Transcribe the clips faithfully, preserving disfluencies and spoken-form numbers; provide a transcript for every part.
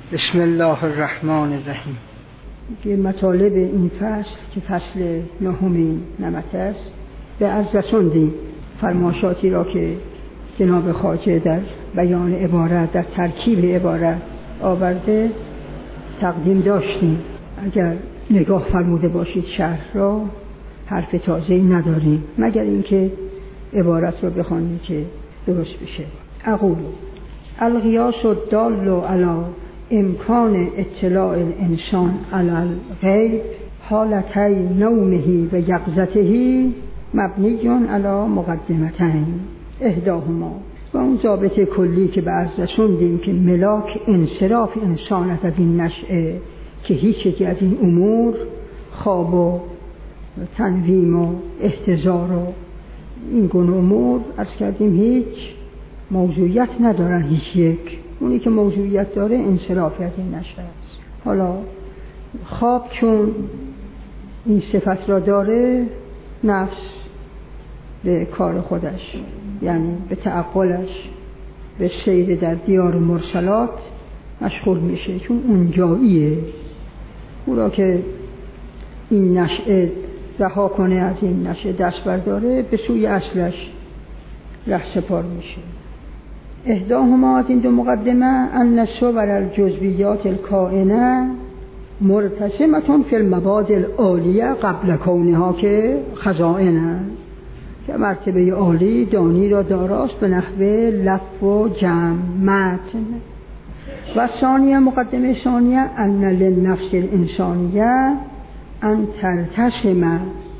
بسم الله الرحمن الرحیم. که مطالب این فصل که فصل نهمین نمط است به عرض رساندیم. فرمایشاتی را که جناب خواجه در بیان عبارت، در ترکیب عبارت آورده تقدیم داشتیم. اگر نگاه فرموده باشید شرح را حرف تازه‌ای نداریم مگر اینکه عبارت را بخوانید که درست بشه. اقول القیاس الدال علی امکان اطلاع الانسان علی الغیب حالتی نومه و یقظته مبنی علی مقدمتین احداهما. و اون ضابط کلی که به عرض رسوندیم که ملاک انصراف انسان از این نشأه که هیچ یکی از این امور خواب و تنویم و احتضار و این گونه امور عرض کردیم هیچ موضوعیت ندارن. هیچ یک اونی که موضوعیت داره انصرافی از این نشأه است. حالا خواب چون این صفت را داره، نفس به کار خودش یعنی به تعقلش به سیر در دیار مرسلات مشغول میشه، چون اونجاییه. او را که این نشأه رها کنه، از این نشأه دست برداره، به سوی اصلش رهسپار میشه. احداهما از این دو مقدمه ان صور الجزئیات الکائنه مرتسمه فی المبادئ العالیه قبل کونها که خزائن، که مرتبه عالی دانی را داراست به نحو لف و جمع متن. و ثانیه مقدمه ثانیه ان للنفس الانسانیه ان ترتسم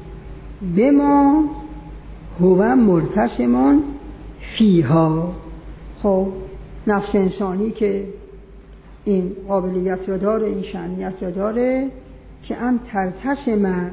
بما هو مرتسم فیها. خب نفس انسانی که این قابلیت را داره، این شأنیت را داره که ان ترتسم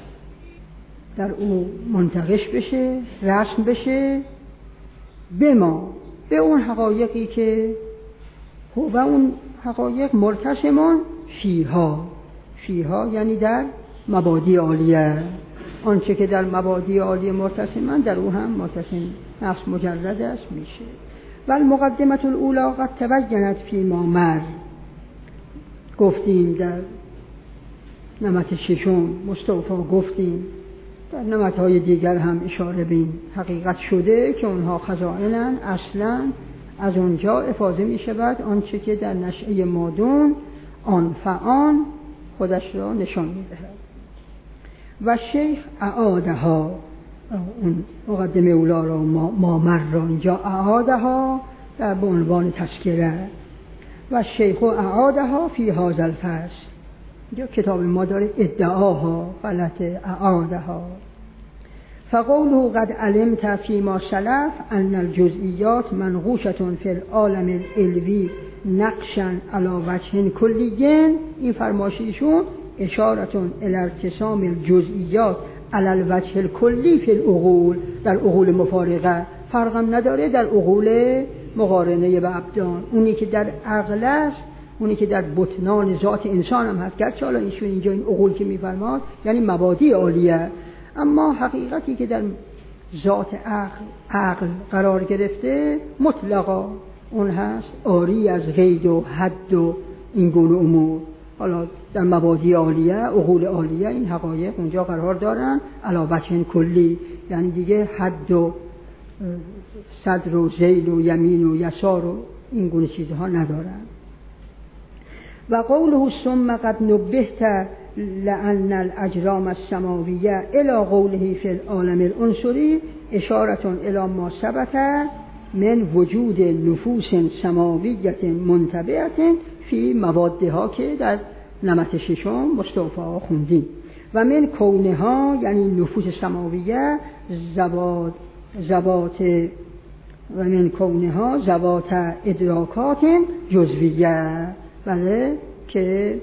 در او منتقش بشه، رسم بشه، به ما به اون حقایقی که و اون حقایق مرتسمون فیها. فیها یعنی در مبادی عالیه، آنچه که در مبادی عالیه مرتسمن در او هم مرتسم نفس مجرد است میشه. و المقدمه الاولی قد تبینت فی ما مر. گفتیم در نمط ششم مستوفا، گفتیم در نمطهای دیگر هم اشاره به این حقیقت شده که اونها خزائنن. اصلا از اونجا افاضه می شود آنچه که در نشأه مادون آن فعان خودش را نشان می دهد. و شیخ اعادها، اون مقدمه اولا را مامر را اینجا اعادها در به عنوان تذکره. و شیخ اعادها فی هذا الفصل. اینجا کتاب ما داره ادعاها، غلط اعادها. فقوله قد علمت فيما سلف ان الجزئيات منقوشة في العالم العلوي نقشا على وجه كلي. این فرمایششون اشاره الى ارتسام الجزئيات على الوجه الكلي في العقول. در عقول مفارقه فرقم نداره، در عقول مقارنه به ابدان، اونی که در عقل است، اونی که در بطنان ذات انسان هم هست، گرچه حالا ایشون اینجا این عقول که میفرماد یعنی مبادی عالیه، اما حقیقتی که در ذات عقل, عقل قرار گرفته مطلقا اون هست، آری از قید و حد و این گونه امور. حالا در مبادی عالیه، عقول عالیه، این حقایق اونجا قرار دارن علی وجه کلی، یعنی دیگه حد و صدر و ذیل و یمین و یسار و این گونه چیزها ندارن. و قوله ثم قد نبهت لأن الأجرام السماوية إلى قوله في العالم العنصري إشارة إلى ما ثبت من وجود نفوس سماوية منتبعة في موادها که در نمط ششم مستوفا خوندیم. و من کونها یعنی نفوس سماویه زوات زوات و من کونها زوات ادراکات جزویه. بله که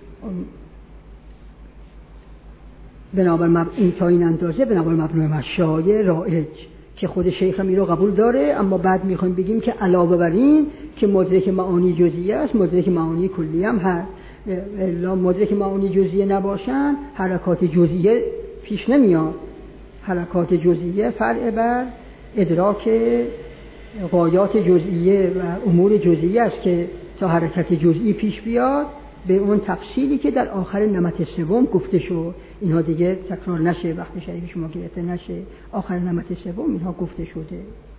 بنابر مب... این تا این اندازه بنابر مبنای مشایع رایج که خود شیخ هم این رو قبول داره، اما بعد میخوایم بگیم که علاوه بر این که مدرک معانی جزئیه است، مدرک معانی کلی هم هست. الا مدرک معانی جزئیه نباشن حرکات جزئیه پیش نمیاد. حرکات جزئیه فرع بر ادراک غایات جزئیه و امور جزئیه است که تا حرکت جزئی پیش بیاد به اون تفصیلی که در آخر نمط سوم گفته شد. اینها دیگه تکرار نشه، وقت شریف شما گرفته نشه. آخر نمط سوم اینها گفته شده.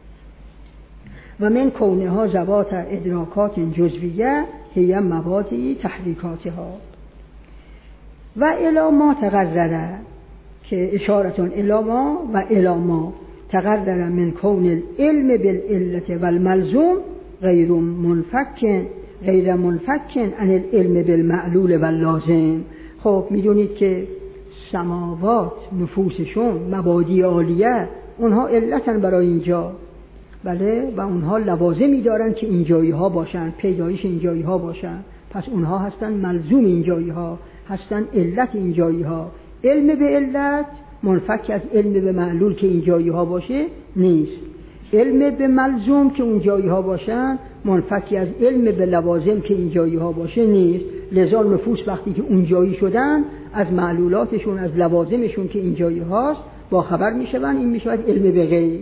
و من کونها ذوات ادراکات جزویه هی موادی تحریکاتها و الی ما تقرره، که اشارتون الی ما و الی ما تقرره من کون العلم بالعلت والملزوم غیر منفک غیر منفک عن العلم بالمعلول واللازم. خب میدونید که سماوات نفوسشون مبادی عالیه، اونها علتن برای اینجا، بله، و اونها لوازمی دارن که اینجایی ها باشن، پیدایش اینجایی ها باشن، پس اونها هستن ملزوم اینجایی ها، هستن علت اینجایی ها. علم به علت منفک از علم به معلول که اینجایی ها باشه نیست. علم به ملزوم که اونجایی ها باشن منفکی از علم به لوازم که اینجایی ها باشه نیست. لذا نفوس وقتی که اونجایی شدن از معلولاتشون، از لوازمشون که اینجایی هاست با خبر میشون. این میشود علم به غیب.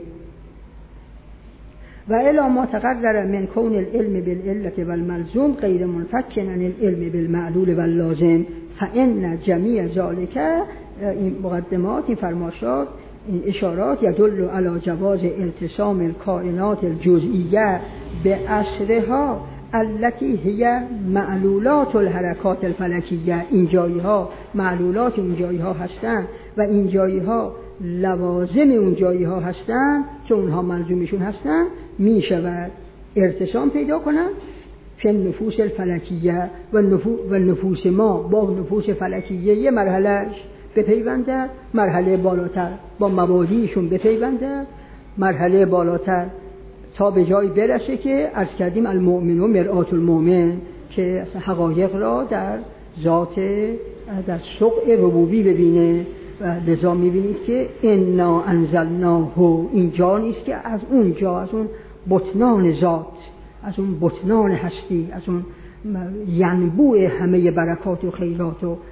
و الی ما تقرر من کون العلم بالعلت والملزوم غیر منفک عن العلم بالمعلول واللازم فان جمیع ذلک، این مقدمات، این فرماشات، این اشارات یدل علی جواز التسام الکائنات الجزئیه به اسرها التي هي معلولات الحرکات الفلکیه. این جایی ها معلولات اون جایی ها هستند و این جایی ها لوازم اون جایی ها هستند که اونها ملزومشون هستند. می شود ارتسام پیدا کنند فی نفوس الفلکیه و, نفو و نفوس ما با نفوس فلکیه یه مرحلهش بپیونده، مرحله بالاتر با مبادیشون بپیونده، مرحله بالاتر تا به جایی برسه که عرض کردیم المؤمن و مرآت المؤمن، که حقایق را در ذات، در سقع ربوبی ببینه. و لذا میبینید که انا انزلناه، اینجا نیست که از اونجا، از اون بطنان ذات، از اون بطنان هستی، از اون ینبوع همه برکات و خیرات و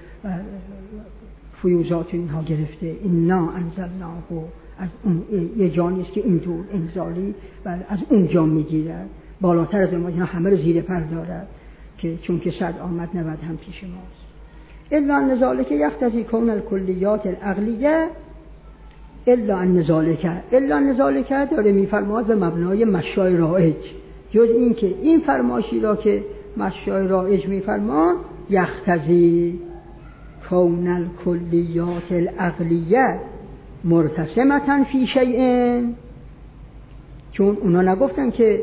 فیوزات اینها گرفته. انا انزلناه، از اون یه جا نیست که اینطور انزالی و از اونجا میگیرد، بالاتر از ما، اینا همه رو زیر پر دارد که چون که صد آمد نود هم پیش ماست. الا ان ذلک یقتضی کون الکلیات العقلیه الا ان ذلک الا ان ذلک داره میفرماد به مبنای مشای رائج، جز این که این فرمایشی را که مشای رائج میفرمان یقتضی کون الکلیات العقلیه مرتسمة فی شیء، چون اونا نگفتن که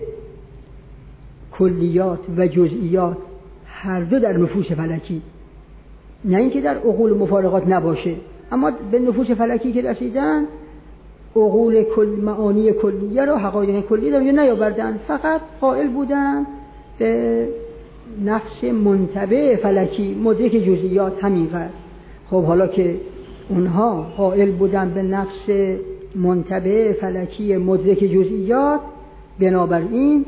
کلیات و جزئیات هر دو در نفوس فلکی، نه اینکه در عقول مفارقات نباشه، اما به نفوس فلکی که رسیدن عقول کل، معانی کلیه رو، حقایق کلی رو نیاوردن، فقط قائل بودن به نفس منتبع فلکی مدرک جزئیات همینقدر. خب حالا که اونها قائل بودن به نفس منتبع فلکی مدرک جزئیات، بنابراین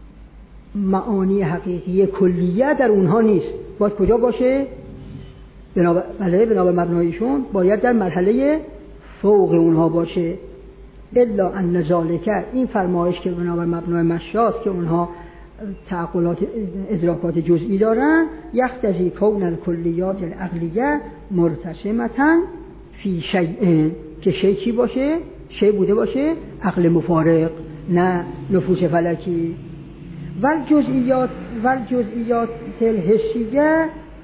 معانی حقیقی کلیه در اونها نیست. باید کجا باشه؟ بنابر... بله بنابر مبنایشون باید در مرحله فوق اونها باشه. الا ان ذلک، این فرمایش که بنابر مبنای مشاست که اونها تعقلات ادراکات جزئی دارن، یقتضی کون الکلیات العقلیه مرتسمة فی شیء، که شیء چی باشه؟ شیء بوده باشه عقل مفارق، نه نفوس فلکی. والجزئیات والجزئیات الحسیه،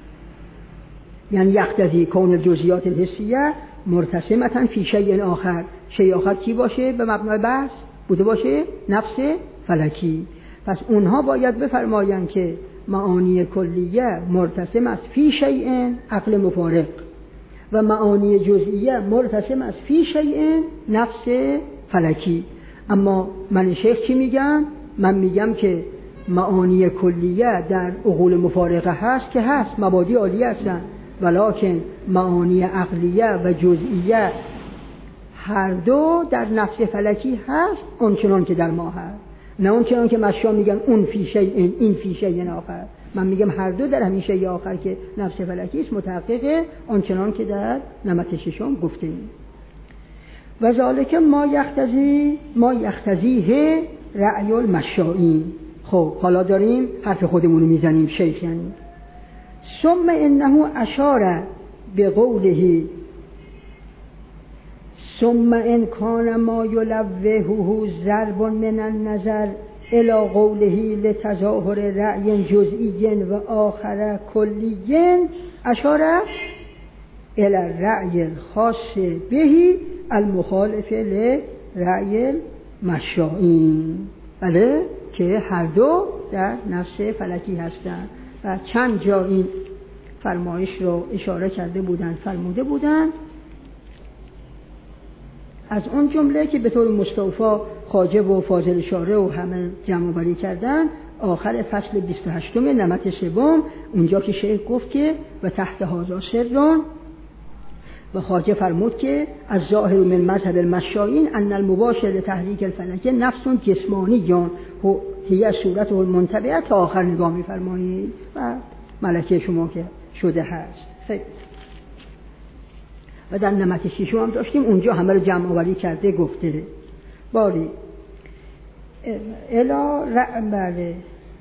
یعنی یقتضی کون الجزئیات الحسیه مرتسمة فی شیء آخر، شیء آخر کی باشه؟ به مبنای بحث بوده باشه نفس فلکی. پس اونها باید بفرمایند که معانی کلیه مرتسم است فی شیء عقل مفارق و معانی جزئیه مرتسم است فی شیء نفس فلکی. اما من شیخ چی میگم؟ من میگم که معانی کلیه در عقول مفارقه هست که هست، مبادی عالیه هستن، ولکن معانی عقلیه و جزئیه هر دو در نفس فلکی هست، اونچنان که در ما هست، نه اونچنان که مشا میگن اون فی شیء این فی شیء آخر. من میگم هر دو در همین شیء آخر که نفس فلکی است متحققه، اونچنان که در نمط ششم گفتیم. و ذالک ما یختزی ما یختزیه رأی المشائین، خب حالا داریم حرف خودمون رو میزنیم شیخ یعنی ثم انه اشار به قوله ثم ان کان ما یلوهه ضرب من النظر الى قوله لتظاهر رأی جزئی و آخر کلی اشار الى الرأی الخاص به المخالف لرأی المشائین، بله که هر دو در نفس فلکی هستند و چند جا این فرمایش رو اشاره کرده بودند فرموده بودند. از اون جمله که به طور مستوفا خواجه و فاضل شارع و همه جمع آوری کردن آخر فصل بیست و هشتم نمط سوم، اونجا که شیخ گفت که و تحت هذا سر و خواجه فرمود که از ظاهر من مذهب المشائین ان المباشر لتحریک الفلک نفس جسمانی جان هی صورته المنتبعه تا آخر نگاه می‌فرمایید و ملکه شما که شده هست. خیلی و در نمط ششم هم داشتیم اونجا همه رو جمع آوری کرده گفته باری الا بله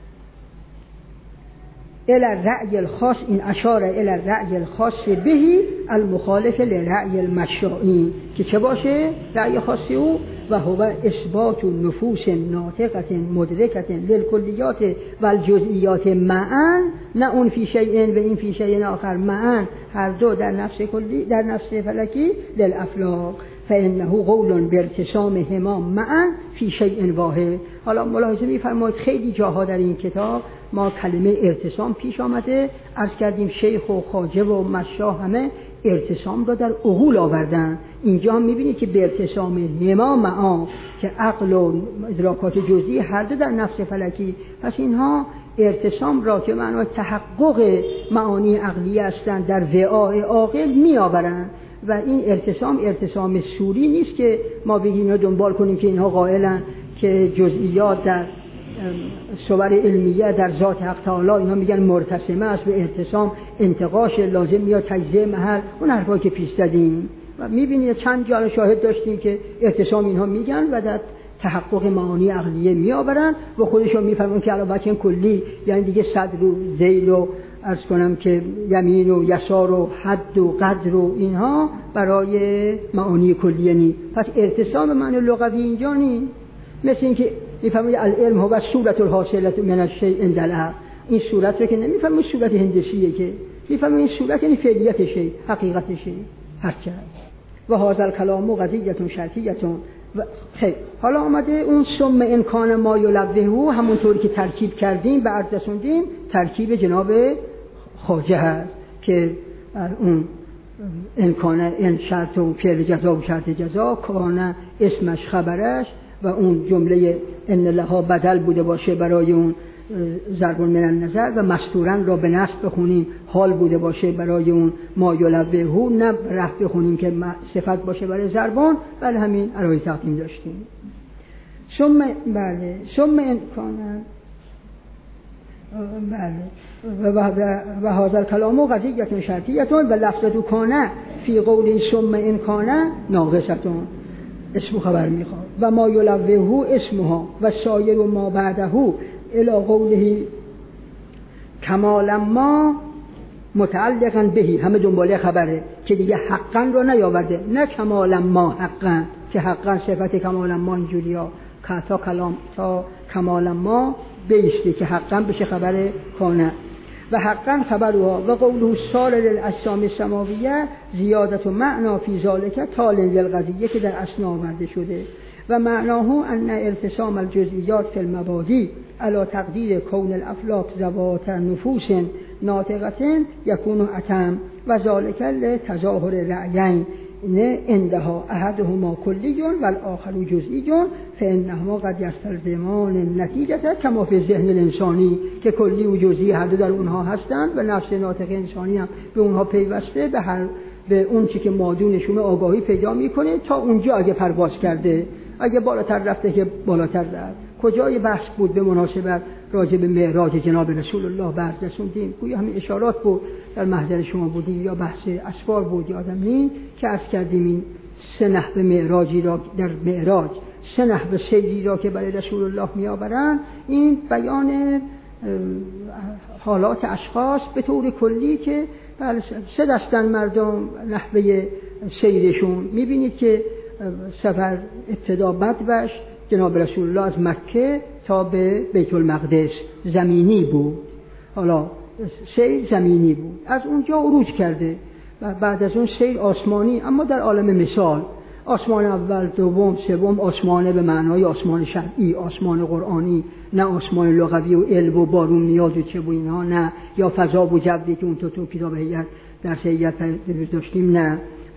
الى الرأی الخاص این اشاره الى الرأی الخاص به المخالف لرأی المشائین که چه باشه رأی خاصی او و هو اثبات نفوس ناطقه مدرکه للکلیات و الجزئیات معا نه اون فی شیء و این فی شیء آخر معا هر دو در نفس کلی در نفس فلکی للافلاق فانه قول بارتسامهما معا فی شیء واحد. حالا ملاحظه می‌فرمایید خیلی جاها در این کتاب ما کلمه ارتسام پیش آمده، عرض کردیم شیخ و خواجه و مشایخ همه ارتسام را در عقول آوردن. اینجا هم می‌بینید که به ارتسام هما معا که عقل و ادراکات جزئی هر دو در نفس فلکی، پس اینها ارتسام را که معنای تحقق معانی عقلی هستند در وعاء عاقل میآورند و این ارتسام ارتسام سوری نیست که ما بگیم اینو دنبال کنیم که اینها قائلن که جزئیات در صور علمیه در ذات حق تعالی اینا میگن مرتسمه است و ارتسام انتقاش لازم یا تجزیه محل، اون حرفا که پیش زدیم و میبینید چند جا شاهد داشتیم که ارتسام اینها میگن و در تحقق معانی عقلیه میآورن و خودشون میفهمن که علاوه بر کلی یعنی دیگه صدر و ذیل و عرض کنم که یمین و یسار و حد و قدر و اینها برای معانی کلیه نی. پس ارتسام معنی لغوی اینجا نی، مثل اینکه میفهمید العلم هو صورت الحاصله من الشیء عند العقل، این صورت رو که نمیفهمید صورت هندسیه که میفهمید این صورت یعنی فعلیت شیء حقیقت شیء هر چه و هذا الكلام قضیه شرطیه. و خیلی حالا آمده اون ثم ان کان ما یلوهه همونطوری که ترکیب کردیم به عرض رسوندیم ترکیب جناب خواجه هست که اون ان کان ان شرط و فعل جزا و شرط جزا کان اسمش خبرش و اون جمله ان لها بدل بوده باشه برای اون ضرب من النظر و مستورن را به نصب بخونیم حال بوده باشه برای اون ما یلوهه نه رفع بخونیم که صفت باشه برای ضربان، بله همین ارائه تقدیم داشتیم. ثم بله ثم ان کان بله و هذا الكلام قضیه شرطیه و لفظ کان فی قول ثم ان کان ناقصه اسم خبر میخواد و ما یلوهه اسمها و سایر ما بعده الى قوله کمالا ما متعلقا بهی همه دنباله خبره که دیگه حقا رو نیاورده، نه کمالا ما حقا که حقا صفت کمالا ما اینجوری ها تا کلام تا کمالا ما بیسته که حقا بشه خبر کانه و حقا خبرها و قوله سال للاجسام السماویه زیادت و معنا فی ذالک تال للقضیه که در اسنا آورده شده و معناه ان ارتسام الجزئیات فی المبادی علی تقدیر کون الافلاک ذوات نفوس ناطقه یکون اتم و ذالک لتظاهر رأیین نه عندها احدهما کلی و الاخر جزئی فانهما قد یستلزمان نتیجه کما فی ذهن الانسانی که کلی و جزئی هر دو در اونها هستند و نفس ناطق انسانی هم به اونها پیوسته به هر به اون چی که مادونشون آگاهی پیدا میکنه تا اونجا اگه پرواز کرده، اگه بالاتر رفته که بالاتر رفت. کجای بحث بود به مناسبت راجع به معراج جناب رسول الله برد رسوندیم، گویا همین اشارات بود در محضر شما بودیم یا بحث اسفار بود یادم نیست که عرض کردیم این سه نحوه معراجی را در معراج سه نحو سیری را که برای رسول الله می آورند، این بیان حالات اشخاص به طور کلی که سه دستن مردم نحوه سیرشون. می بینید که سفر ابتدا بدوش جناب رسول الله از مکه تا به بیت المقدس زمینی بود، حالا سیر زمینی بود، از اونجا عروج کرده و بعد از اون سیر آسمانی، اما در عالم مثال آسمان اول، دوم، سوم آسمانه به معنای آسمان شرعی، آسمان قرآنی، نه آسمان لغوی و علم و بارون میاد و چه و اینها، نه یا فضا و جوی که اون تو تو کتاب هیئت در هیئت داشتیم، نه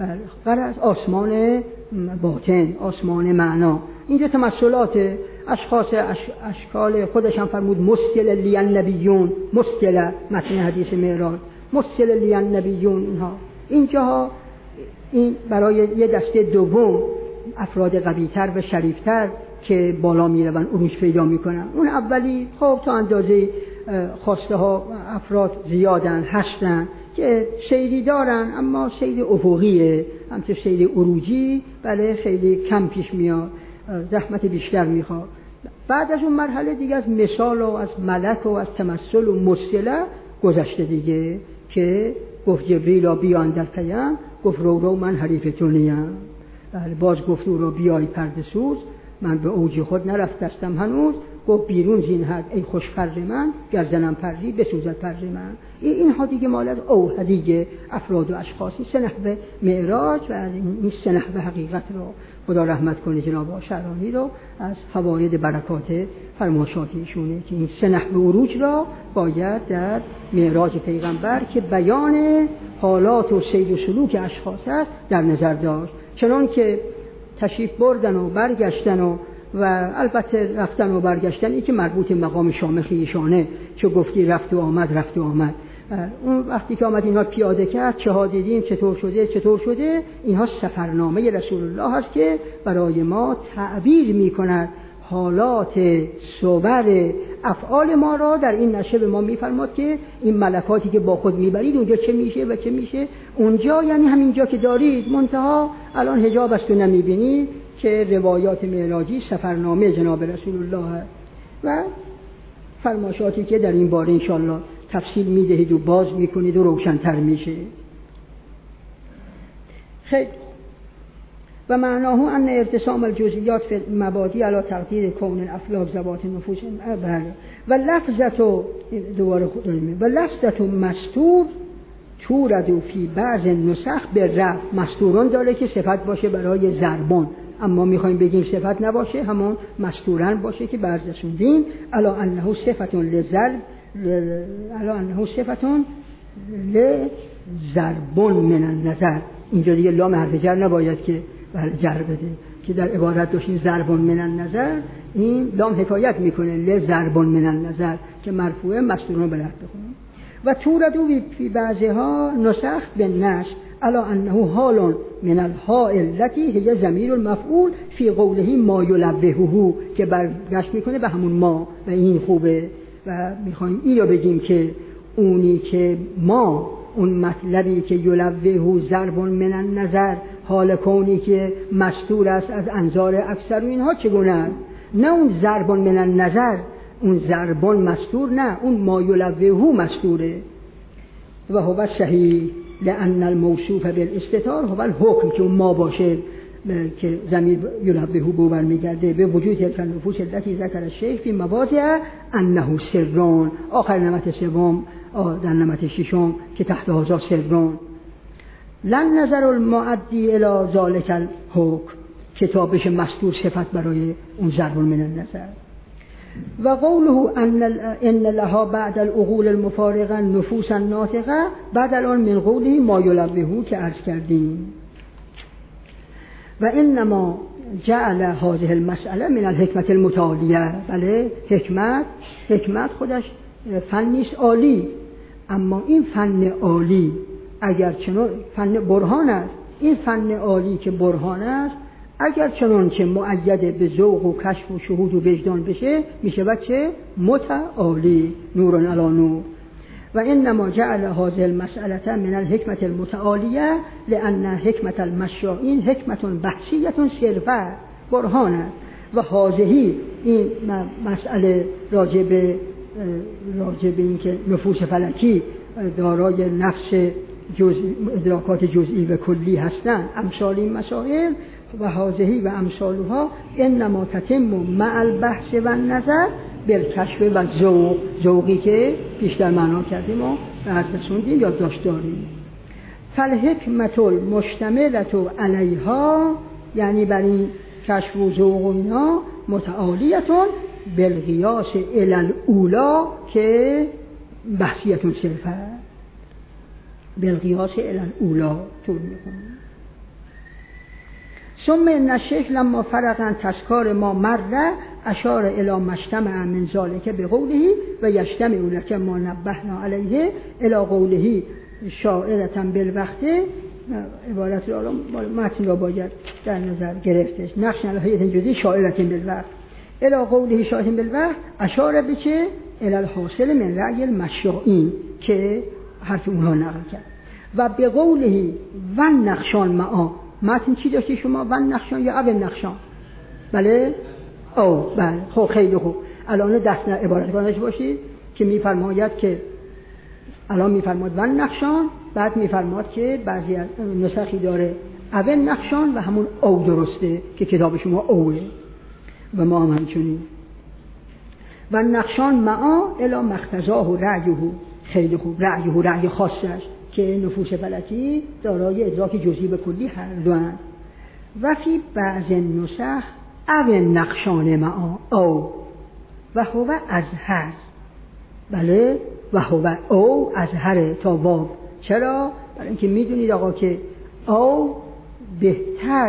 غرض آسمان باطن، آسمان معنا. اینجا تمثلات اشخاص اش... اشکال خودش هم فرمود مسل لی النبیون، مسل متن حدیث معراج، مسل لی النبیون. اینها اینجاها این برای یه دسته دوم افراد قوی‌تر و شریفتر که بالا میرون عروج پیدا میکنن. اون اولی خب تا اندازه خواسته ها افراد زیادن هستن که سیری دارن، اما سیر افقیه، همچه سیر عروجی بله خیلی کم پیش میاد، زحمت بیشتر میخواد. بعد از اون مرحله دیگه از مثال و از ملک و از تمثل و مسئله گذشته دیگه که گفت جبریل بیان در پیم، گفت رو رو من حریف تو نیم. باز گفت رو بیای پرده سوز، من به اوج خود نرفتستم هنوز، گفت بیرون زین حد ای خوش پر من، گرزنم پری بسوزد پر من. اینها دیگه مال از اوه دیگه افراد و اشخاصی سه نحو معراج و این سه نحو حقیقت رو خدا رحمت کنه جناب شعرانی رو از فواید برکات فرمایشاتیشونه که این سه نحو عروج را باید در معراج پیغمبر که بیان حالات و سیر و سلوک اشخاص است در نظر داشت. چنان که تشریف بردن و برگشتن و و البته رفتن و برگشتن این که مربوط مقام شامخ ایشانه، چه گفتی رفت و آمد رفت و آمد. اون وقتی که آمد اینها پیاده کرد چه ها دیدیم چطور شده چطور شده، اینها سفرنامه رسول الله هست که برای ما تعبیر می کند حالات صور افعال ما را. در این نشه به ما میفرماد که این ملکاتی که با خود میبرید اونجا چه میشه و چه میشه اونجا، یعنی همینجا که دارید، منتها الان حجاب است و نمیبینید که روایات معراجی سفرنامه جناب رسول الله و فرمایشاتی که در این باره انشاءالله تفصیل میدهید و باز میکنید و روشن‌تر میشه. خیلی و معناه ان ارتسام الجزئیات فی المبادی علی تقدیر کون الافلاک ذوات نفوس بله و لفظت دوباره خودمون و لفظت مستور تورد فی بعض نسخ به رفع. مستوران داره که صفت باشه برای ضربان، اما میخوایم بگیم صفت نباشه، همون مستورن باشه که برزسوندین الا انه صفتون لضرب الا انه صفتون لضربون من النظر. اینجا دیگه لام حرف جر نباید که جر بده که در عبارت داشتیم ضربون من النظر، این لام حکایت میکنه لضربون من النظر که مرفوعه مستوران به رفع بخونیم. و توردو فی بعضها نسخ بالنصب الا انه حال من الحاء التي هي ضمیر المفعول فی قوله ما یلوهه که برگشت میکنه به همون ما و این خوبه و میخوایم این رو بگیم که اونی که ما اون مطلبی که یلوهه ضرب من النظر حال کونی که مستور است از انظار اکثر و اینها چگونه، نه اون ضرب من النظر اون ضربان مستور، نه اون ما یلوهه مستوره. و هو صحیح لأن الموصوف بالاستتار هو الحکم که اون ما باشه که ضمیر یلوهه بو برمیگرده به وجود تلک النفوس التي ذکر الشیخ فی مواضع انه سران. آخر نمت سوم در نمت ششم که تحت هذا سران لن نظر المعدی الی ذلک الحکم کتابش مستور صفت برای اون ضرب من النظر. و قوله ان ان لها بعد العقول المفارقه نفوس ناطقه بدل من قوله ما یلوهه که عرض کردیم. و انما جعل هذه المساله من الحکمت المتعالیه. بله حکمت حکمت خودش فنی است عالی، اما این فن عالی اگر چنان فن برهان است، این فن عالی که برهان است اگر چنان که مؤید به ذوق و کشف و شهود و وجدان بشه میشه بچه متعالی نور علی نور. و انما جعل هذه المساله من الحکمت المتعالیه لان حکمت المشائین حکمت بحثیه صرفه برهان است و حاضهی این مسئله راجع به راجع به این که نفوس فلکی دارای نفس جزئی ادراکات جزئی و کلی هستند، امثال این مسائل و حاضهی و امثالها انما تتم مع البحث و النظر بالکشف و ذوق، ذوقی که بیشتر معنا کردیم و بعد رسوندیم یا داشت داریم. فالحکمت المشتملة علیها، یعنی بر این کشف و ذوق و اینا، متعالیتون بالقیاس الی الاولی که بحثیتون صرفه، بالقیاس الی الاولی طور میکنیم. ثم ان الشیخ لما فرغ عن تذکار ما مره اشار الی مجتمع من ذلک بقوله و یجتمع لک ما نبهنا علیه الی قوله شاعرة بالوقت. عبارت را متن را باید در نظر گرفتش. نقش الهیت جزئی شاعرة بالوقت الی قوله شاعرة بالوقت اشاره به چه؟ الی الحاصل من رأی المشاعین که حرف اونها نقل کرد. و به قوله و نقشان معا، متن چی داشتی شما؟ و نقشان یا او نقشان؟ بله؟ او بله. خب خیلی خوب. الان دست عبارت کنش باشید که میفرماید که الان میفرماد و نقشان، بعد میفرماد که بعضی از نسخی داره او نقشان و همون او درسته که کتاب شما اوه و ما هم همچنین. و نقشان معا الی مقتضاه و رأیه. خیلی خوب. رأیه و رأی خاصش که نفوس فلکی دارای ادراک جزئی به کلی هر دوند. و فی بعض نسخ او نقشان معا او و هو ازهر. بله و هو او ازهر تا واو. چرا؟ برای اینکه میدونید آقا که او بهتر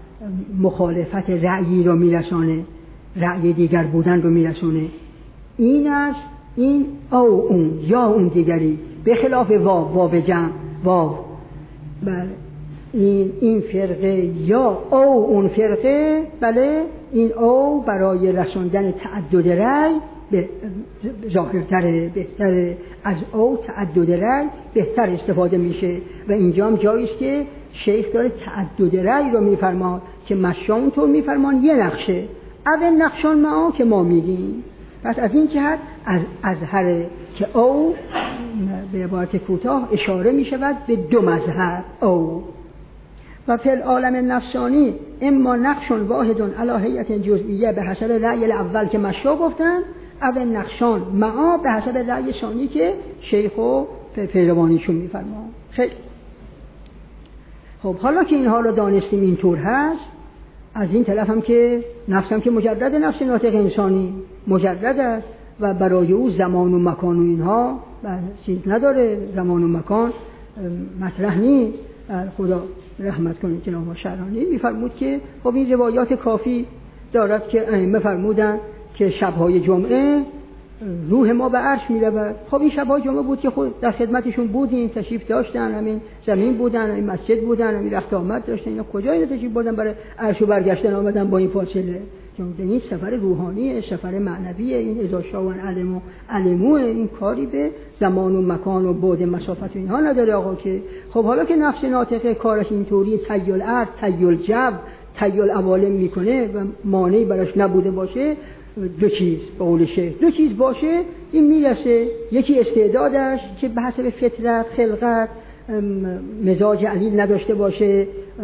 مخالفت رأیی رو میرسانه، رأی دیگر بودن رو میرسانه. این است این او اون یا اون دیگری، به خلاف واو. واو جمع واو. بله این این فرقه یا او اون فرقه. بله این او برای رساندن تعدد رأی به ظاهرتره، بهتره. از او تعدد رأی بهتر استفاده میشه و اینجا هم جاییست که شیخ داره تعدد رأی رو میفرماد که مشان طور میفرمان یه نقشه اول نقشان معا که ما میگیم. پس از این جهت از ازهره که او به عبارت کوتاه اشاره میشود به دو مذهب او. و فی العالم نفسانی اما نقشان واحدون علی هیئت جزئیه به حسب رأی الاول که مشا گفتن، او نقشان معا به حسب رأی ثانی که شیخ و پیروانیشون میفرمان. خیلی خب. حالا که اینها رو دانستیم اینطور هست، از این طرف هم که نفس هم که مجرد نفس ناطق انسانی مجرد است و برای او زمان و مکان و اینها چیز نداره، زمان و مکان مطرح نیست. خدا رحمت کنه جناب شعرانی میفرمود که خب این روایات کافی دارد که ائمه فرمودن که شب‌های جمعه روح ما به عرش میرود. خب این شب‌های جمعه بود که خود در خدمتشون بودیم، تشریف داشتن، همین زمین بودن، همین مسجد بودن، همین رفت آمد داشتن. اینا کجای تشریف بردن برای عرش و برگشتن آمدن با این فاصله؟ چون این سفر روحانیه، سفر معنویه. این ازاشا و علم و علموه. این کاری به زمان و مکان و بعد مسافت و اینها نداره آقا که. خب حالا که نفس ناطقه کارش اینطوری تیل ارض تیل جو تیل عوالم میکنه و مانعی براش نبوده باشه، دو چیز به قول شیخ دو چیز باشه این میرسه. یکی استعدادش که به حسب فطرت خلقت مزاج علیل نداشته باشه،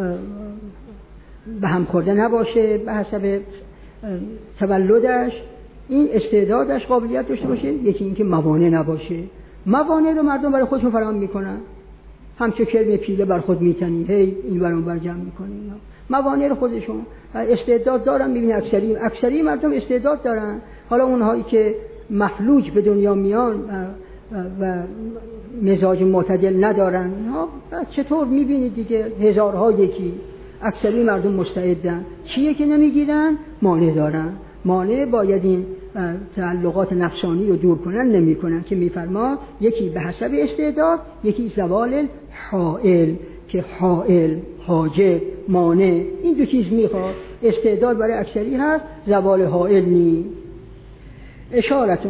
به هم خورده نباشه، به حسب تولدش این استعدادش قابلیت داشته باشه. یکی اینکه موانع نباشه. موانع رو مردم برای خودشون فراهم میکنن، همچون کرم پیله بر خود میتنی، هی این بر اون بر جمع میکنی. موانع رو خودشون استعداد دارن. میبینی اکثری اکثری مردم استعداد دارن. حالا اونهایی که مفلوج به دنیا میان و, و مزاج معتدل ندارن چطور میبینید دیگه هزارها یکی. اکثری مردم مستعدن. چیه که نمیگیرن؟ مانع دارن. مانع باید این تعلقات نفسانی رو دور کنن، نمی کنن که میفرما یکی به حسب استعداد، یکی زوال حائل که حائل حاجب مانع این دو چیز میخواد. استعداد برای اکثری هست، زوال حائل نی. اشارتون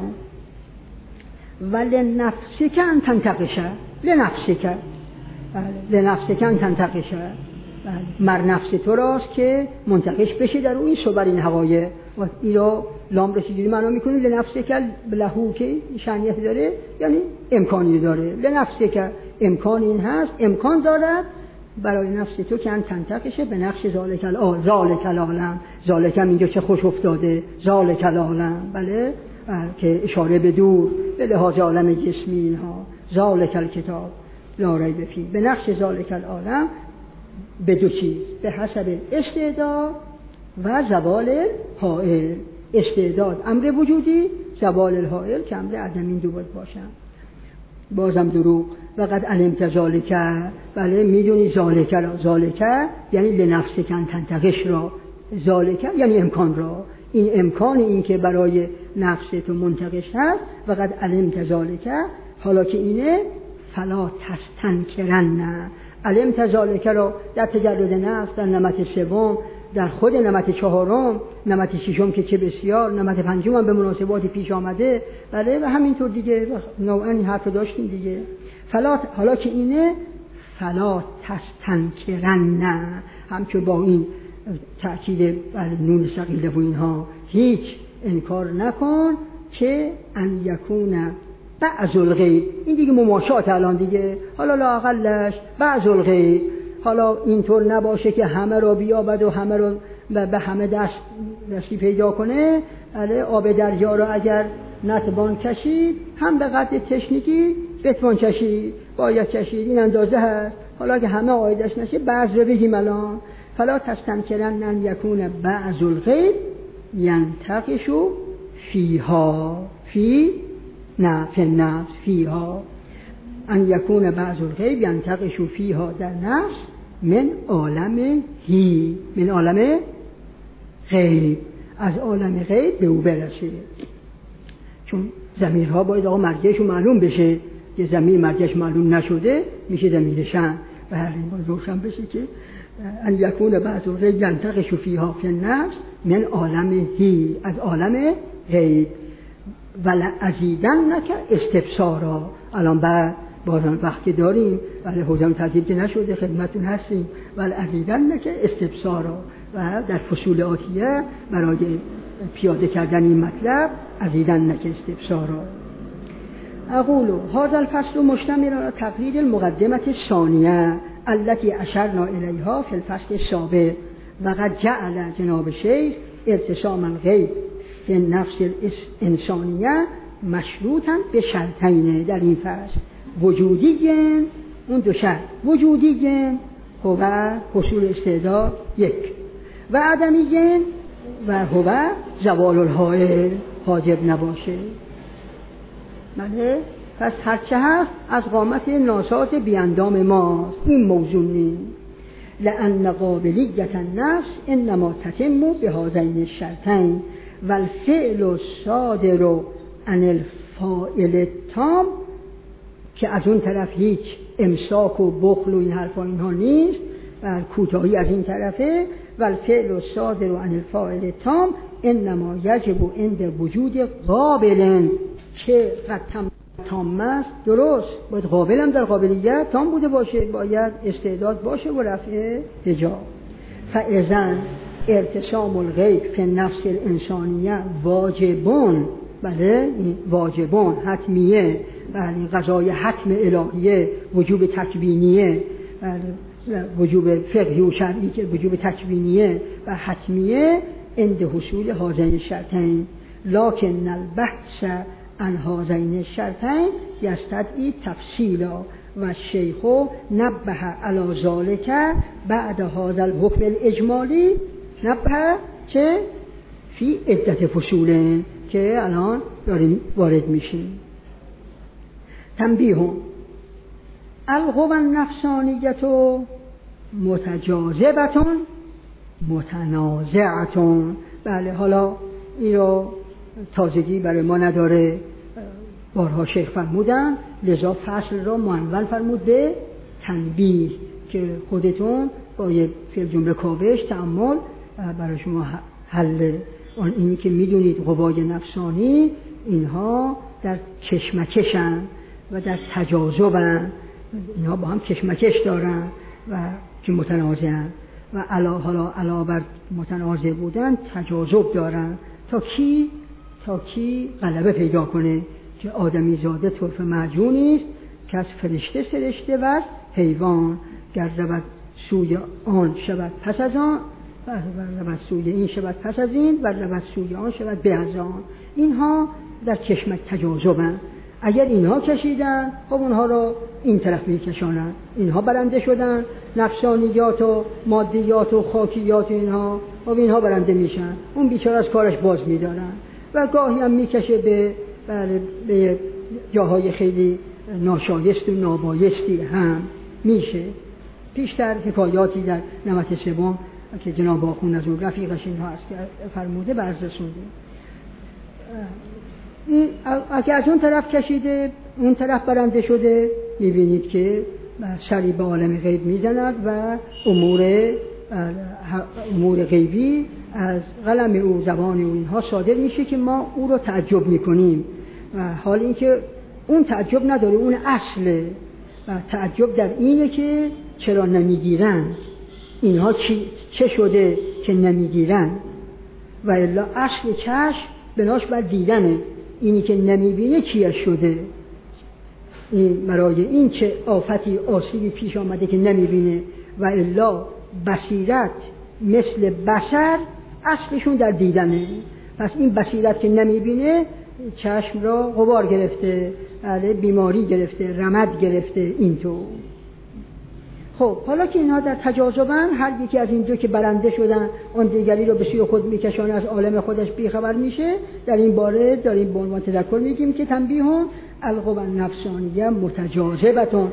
ولنفسک ان تنتقشه، لنفسک لنفسک ان تنتقشه. مر نفس تو راست که منتقش بشه در اون صبر این حقایق. و این را لام رو چجوری معنا میکنیم؟ لنفسه که لهو که شأنیت داره یعنی امکانی داره. لنفسه که امکان این هست، امکان دارد برای نفس تو که ان تنتقشه به نقش ذالک العالم. ذالک العالم، ذالک هم اینجا چه خوش افتاده، ذالک العالم، بله، که اشاره به دور به لحاظ عالم جسمی اینها. ذالک الکتاب لا ریب فیه، به نقش ذالک العالم به دو چیز، به حسب استعداد و زوال حائل. استعداد امر وجودی، زوال الحائل که امر عدمی دو باید باشن. بازم دروغ. وقد علمت ذالک، بله میدونی ذالک را، ذالک یعنی لنفس کن تنتقش را، ذالک یعنی امکان را، این امکان این که برای نفس تو منتقش هست. وقد علمت ذالک، حالا که اینه فلا تستنکرن. علمت ذالک را در تجرد نفس، در نمط سوم، در خود نمط چهارم، نمط ششم که چه بسیار، نمط پنجم هم به مناسباتی پیش آمده، بله، و همینطور دیگه نوعا این حرف داشتیم دیگه. فلا، حالا که اینه فلا تستنکرن، همچون با این تأکید بر نون ثقیله و اینها، هیچ انکار نکن که ان یکون بعض الغیب، این دیگه مماشات الان دیگه، حالا لا اقلش بعض الغیب، حالا اینطور نباشه که همه رو بیابد و همه رو به همه دست دستی پیدا کنه. بله، آب دریا رو اگر نتوان کشید هم به قدر تشنگی بتوان کشید، باید کشید، این اندازه هست. حالا که همه آیدش نشه بعض رو بگیم الان. فلا تستنکرن ان یکون بعض الغیب ینتقش فیها، فی نه فی النفس، فیها ان یکون بعض الغیب ینتقش فیها در نفس من عالم هی، من عالم غیب، از عالم غیب به او برسه. چون ضمیرها باید آقا مرجعشون معلوم بشه، یه ضمیر مرجعش معلوم نشده میشه ضمیرشن، و هر این باید روشن بشه که ان یکون بعض الغیب ینتقش فیها فی النفس من عالم هی، از عالم غیب. ولازیدنک استبصارا، الان بعد بازم وقتی داریم ولی حجم تدریج که نشده خدمتون هستیم. ولازیدنک استبصارا، و در فصول آتیه برای پیاده کردن این مطلب ازیدنک استبصارا. اقول هذا الفصل مشتمل على تقریر المقدمه الثانیه التي اشرنا الیها فی الفصل السابق. وقد جعل جناب شیخ ارتسام الغیب فی النفس الانسانیه مشروطا به شرطین در این فصل. وجودیگن، اون دو شرط، وجودیگن هو حصول استعداد یک، و عدمیگن و هو زوال الحائل، حاجب نباشه. بله، پس هرچه هست از قامت ناساز بیاندام ماست، این موضوع نیست. لأن قابلیت النفس انما تتم بهذین الشرطین و الفعل الصادر عن الفاعل التام، که از اون طرف هیچ امساک و بخل و این حرفا اینها نیست و کوتاهی از این طرفه. و الفعل الصادر عن الفاعل التام انما یجب عند وجود قابل، که قد تام است، درست، باید قابل هم در قابلیت تام بوده باشه، باید استعداد باشه و رفع حجاب. فاذن ارتسام الغیب فی النفس الانسانیه واجبون، بله واجبون، حتمیه، بله قضای حتم الهیه، وجوب تکوینیه، بله وجوب فقهی و شرعی که وجوب تکوینیه و حتمیه عند حصول هذین الشرطین. لکن البحث عن هذین الشرطین یستدعی تفصیلا و الشیخ نبه علی ذلک بعد هذا الحکم الاجمالی، نبه که فی عدت فصول که الان داریم وارد میشیم. تنبیه: القوى النفسانیه متجاذبه متنازعه. بله، حالا این رو تازگی برای ما نداره، بارها شیخ فرمودن، لذا فصل را معنون فرمود به تنبیه که خودتون با یک فعل جمله کاوش تأمل برای شما حل آن اینی که میدونید قوای نفسانی اینها در کشمکشن و در تجاذبن، اینها با هم کشمکش دارن و که متنازعن و علا حالا علا بر متنازع بودن تجاذب دارن تا کی تا کی غلبه پیدا کنه که آدمی زاده طرف معجونی است که از فرشته سرشته و حیوان، گر رود سوی آن شود پس از آن و رود سوی این شود پس از این و رود سوی آن شود به از آن. اینها در کشمک تجاذبن. اگر اینها کشیدن خب اونها رو این طرف میکشانن، اینها برنده شدن، نفسانیات و مادیات و خاکیات اینها و اینها برنده میشن، اون بیچاره از کارش باز میدارن و گاهی هم میکشه به بله به جاهای خیلی ناشایست و نابایستی هم میشه. پیشتر حکایاتی در نمط سوم که جناب آخوند از اون رفیقش اینها از فرموده برز رسونده. اگه از اون طرف کشیده اون طرف برنده شده، میبینید که سری به عالم غیب میزند و امور امور غیبی از قلم او زبان او اینها صادر میشه که ما او رو تعجب میکنیم و حال اینکه اون تعجب نداره، اون اصله و تعجب در اینه که چرا نمیگیرن اینها، چی چه شده که نمیگیرن و الا اصل چشم بناش بر دیدنه، اینی که نمیبینه چیه شده، این برای این چه آفتی آسیبی پیش آمده که نمیبینه و الا بصیرت مثل بصر اصلشون در دیدنه. پس این بصیرت که نمیبینه چشم را غبار گرفته، بیماری گرفته، رمد گرفته اینطور. خب حالا که اینها در تجاذبن، هر یکی از این دو که برنده شدن اون دیگری رو به سوی خود میکشانه، از عالم خودش بیخبر میشه. در این باره داریم به عنوان تذکر میگیم که تنبیهون القوا النفسانیه متجاذبتون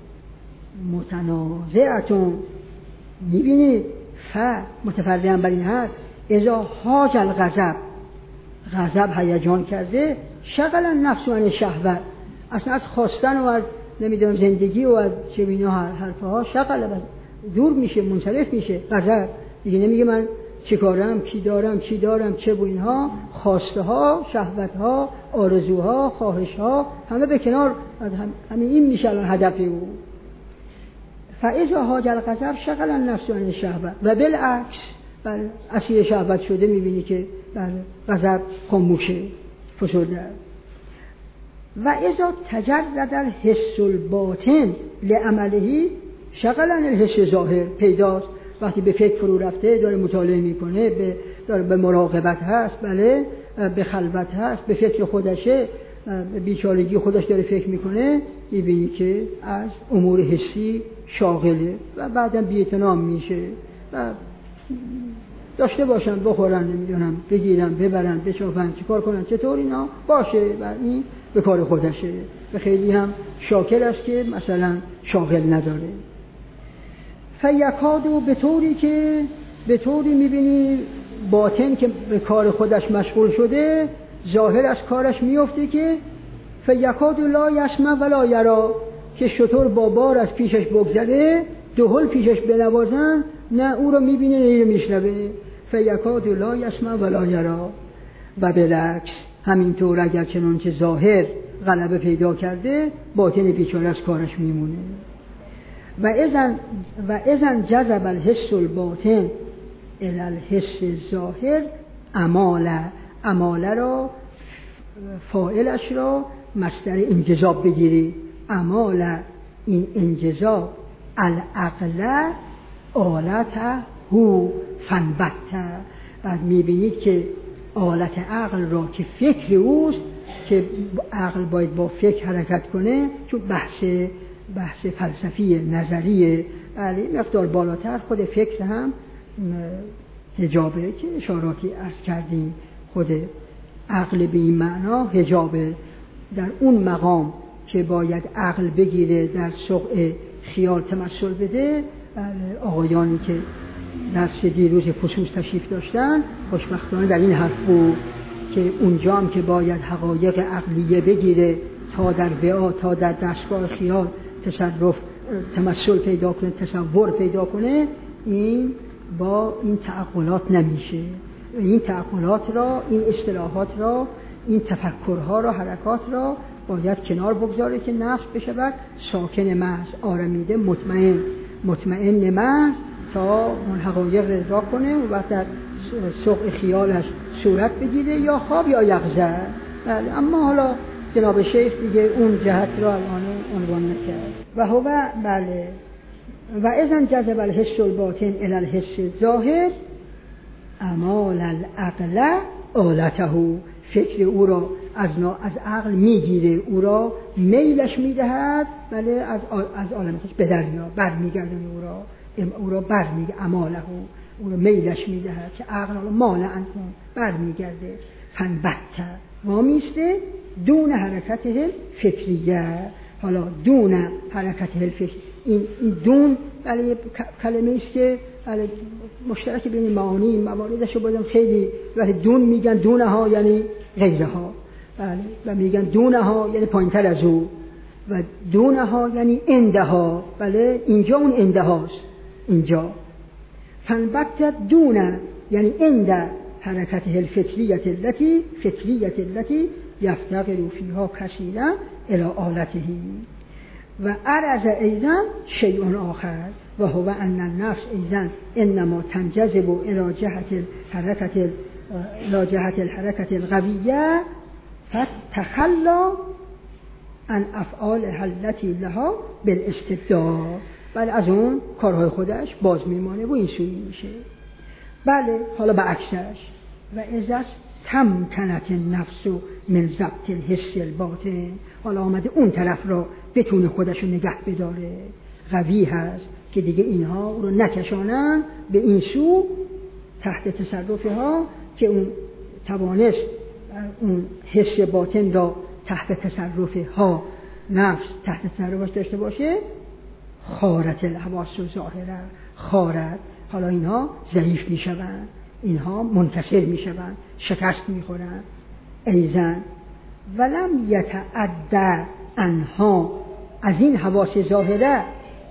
متنازعتون. میبینید ف متفرعاً بر این حد اذا هاج الغضب، غضب هیجان کرده، شغل النفس عن شهوت، اصلا از خواستن و از نمیدونم زندگی و از چه بینا حرفها شغل دور میشه، منصرف میشه. غضب دیگه نمیگه من چی کارم، چی دارم، چی دارم، چه بو اینها، خواسته ها، شهوت ها، آرزوها، خواهش ها همه به کنار، همین این میشه الان هدف او. فاذا هاج الغضب شغل النفس عن الشهوت و بالعکس بر اسیر شهوت شده میبینی که بر غضب خاموشه، فسرده. و اذا تجرد الحس الباطن لعمله شغل عن الحس ظاهر. پیداست وقتی به فکر فرو رفته، داره مطالعه میکنه، به داره به مراقبت هست، بله به خلوت هست، به فکر خودشه، به بیچارگی خودش داره فکر میکنه، میبینی که از امور حسی شاغله و بعدم بی‌اعتنا میشه و داشته باشن، بخورن، نمیدونم بگیرن، ببرن، بچافن، چیکار کنن، چطور اینا باشه و این به کار خودشه و خیلی هم شاکر است که مثلا شاغل نداره. فیکادو به طوری که به طوری میبینی باطن که به کار خودش مشغول شده، ظاهر از کارش میفته که فیکادو لا یسمع ولا یرا، که شطور با بار از پیشش بگذره، دهل پیشش بنوازن، نه او رو میبینه نه او رو میشنوه. فیکادو لا یسمع ولا یرا. و بالعکس همینطور اگر چنانچه ظاهر غلبه پیدا کرده، باطن بیچاره از کارش میمونه. و اذن و اذن جذب الحس الباطن الی الحس الظاهر عماله، عماله را فاعلش را مصدر انجذاب بگیری. عماله این انجذاب، العقل آلته هو فنبته. بعد میبینید که آلت عقل را که فکر اوست، که عقل باید با فکر حرکت کنه، چون بحث بحث فلسفی نظریه، بله مقدار بالاتر خود فکر هم حجابه که اشاراتی عرض کردیم. خود عقل به این معنا حجابه. در اون مقام که باید عقل بگیره در سوق خیال تمثل بده، آقایانی که درس دیروز خصوص تشریف داشتن خوشبختانه در این حرف بود که اونجا هم که باید حقایق عقلیه بگیره تا در وعا، تا در دستگاه خیال تصرف تمثل پیدا کنه، تصور پیدا کنه، این با این تعقلات نمیشه. این تعقلات را، این اصطلاحات را، این تفکرها را، حرکات را باید کنار بگذاره که نفس بشه بر ساکن محض، آرمیده، مطمئن مطمئن محض تا اون حقایق رضا کنه و بعد در سوق خیالش صورت بگیره، یا خواب یا یقظه. بله، اما حالا جناب شیخ دیگه اون جهت رو الان عنوان نکرد. و هو بله و اذن جذب الحس الباطن الی الحس الظاهر امال العقل آلته، فکر او را از نا از عقل میگیره، او را میلش میدهد، بله، از از عالم خودش به دریا بر میگردونه، او را او را بر میگه اماله، او را میلش میدهد که عقل حالا مال انتون بر میگرده. فنبت وامیسته دون حرکت فکریه، حالا دون حرکت فکریه، این این دون بله کلمه است که بله مشترک بین معانی مواردش رو بازم خیلی وقتی دون میگن دونه ها یعنی غیره ها، بله، و میگن دونه ها یعنی پایینتر از او، و دونه ها یعنی انده ها، بله، اینجا اون انده هاست اینجا. فنبت دونه یعنی انده حرکت الفطریت التي فطریت التي یفتقر فیها کثیرا الی آلته. و عرض ایضا شیء آخر و هو ان النفس ایضا انما تنجذب الى جهت الحرکت الى جهت الحرکت القویه فتخلا عن افعالها التي لها بالاستبداع. بله، از اون کارهای خودش باز میمانه و این سوی میشه. بله، حالا به عکسش و ازاس تمکنت النفس من ضبط الحس الباطن، حالا آمده اون طرف را بتونه خودشو نگه بداره، قوی هست که دیگه اینها رو نکشانن به این سو تحت تصرفها، که اون توانست اون حس باطن را تحت تصرفها نفس تحت تصرفش داشته باشه. خارت الحواس ظاهره، خارت، حالا اینها ضعیف میشوند، اینها منکسر میشوند، شکست میخورند. ایزن ولم یتعدى انها، از این حواس ظاهره